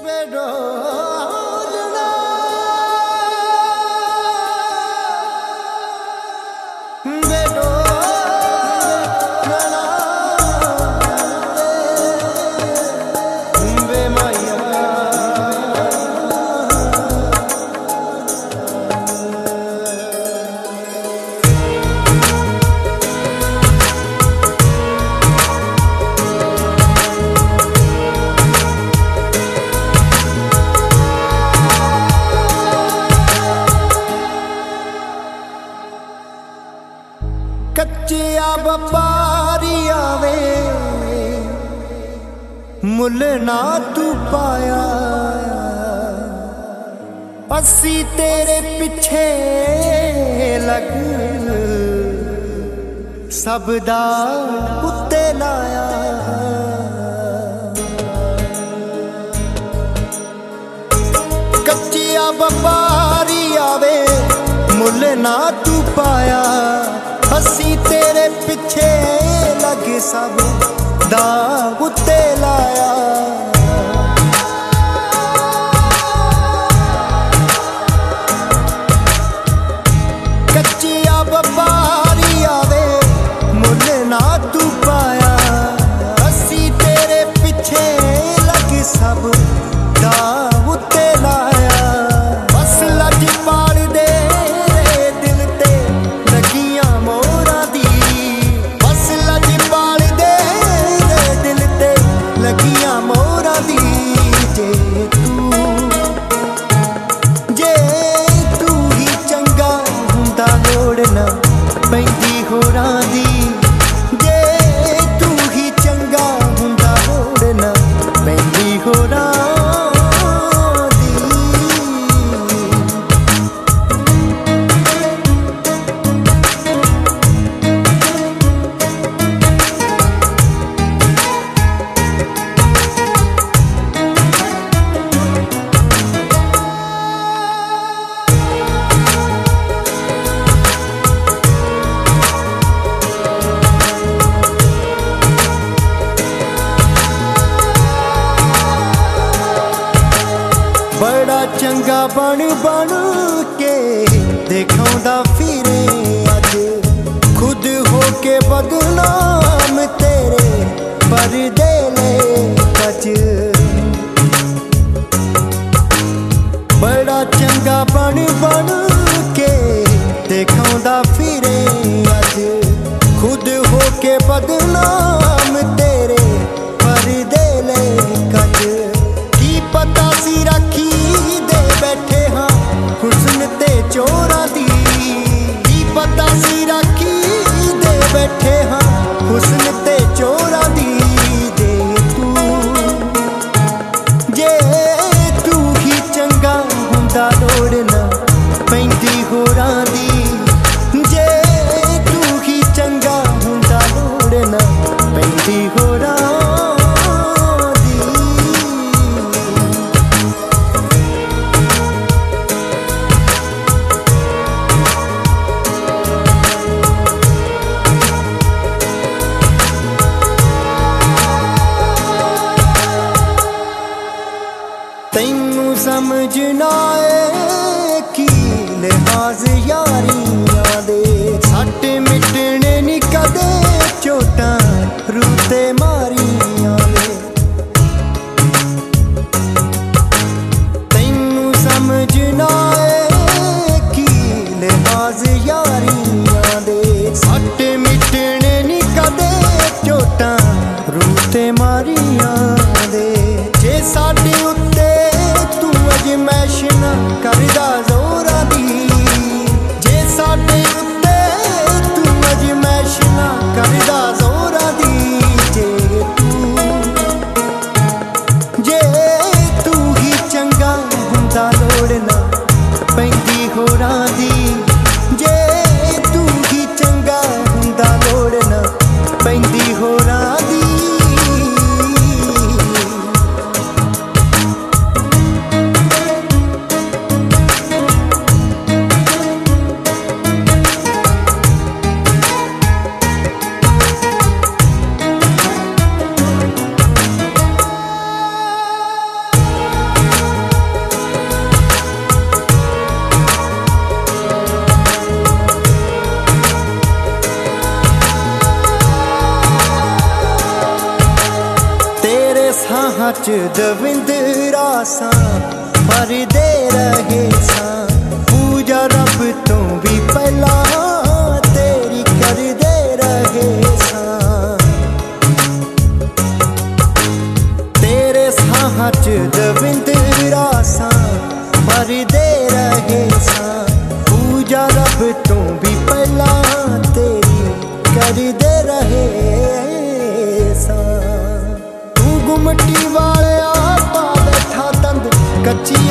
बेडोलना बेडोलना बे माया कच्चिया व्यापारी आवे मुल ना तू पाया असी तेरे पिछे लग सबदा उत्ते लाया कच्चिया व्यापारी आवे मुल ना तू पाया असी तेरे पिछे लगे सब दा उत्ते लाया कच्चिया व्यापारी आवे मुल ना तू पाया असी तेरे पिछे लगे सब दा उत्ते लाया बस लज पाल दे दिल ते लगियां मोरा दी बस लज पाल दे दिल ते लगियां मोरा दी जे तू ही चंगा हुंदा लोड़ ना पैंदी होरां दी जे तू ही चंगा हुंदा लोड़ ना पैंदी होरां बड़ा चंगा बन बन के दिखाउंदा फिरे अज खुद होके बदनाम तेरे परदे ले कच बड़ा चंगा बन बन के दिखाउंदा फिरे अज खुद होके बदनाम तेरे परदे ले कच की पता सी रखी दे बैठे हाँ हुस्न ते चोरा दी की पता सी रखी दे बैठे हाँ हुस्न ते चोरा दी दे जे तू ही चंगा हुंदा लोड़ ना पैंदी होरां दी जे तू ही चंगा हुंदा लोड़ ना पैंदी होरां तैनू समझना है कि लिहाज यारियां दे सट मिटने नी कदे चोटां रूते मारियां दे तैनू समझना है कि लिहाज यारियां दे सट मिटने नी कदे चोटां रूते मारियां दे जे साडे उत्ते तू अजमैश ना करदा जोरा दी ਸਾਹਾਂ 'ਚ ਦਵਿੰਦਰਾ ਸਾਂ ਭਰਦੇ ਰਹੇ ਸਾਂ ਪੂਜਾ ਰੱਬ ਤੋਂ ਵੀ ਪਹਿਲਾਂ ਤੇਰੀ ਕਰਦੇ ਰਹੇ ਸਾਂ ਤੇਰੇ ਸਾਹਾਂ 'ਚ ਦਵਿੰਦਰਾ ਸਾਂ ਭਰਦੇ ਰਹੇ ਸਾਂ ਪੂਜਾ ਰੱਬ ਤੋਂ ਵੀ ਪਹਿਲਾਂ ਤੇਰੀ ਕਰਦੇ ਰਹੇ सां तू गुमटी वाले पा बैठा तंद कच्ची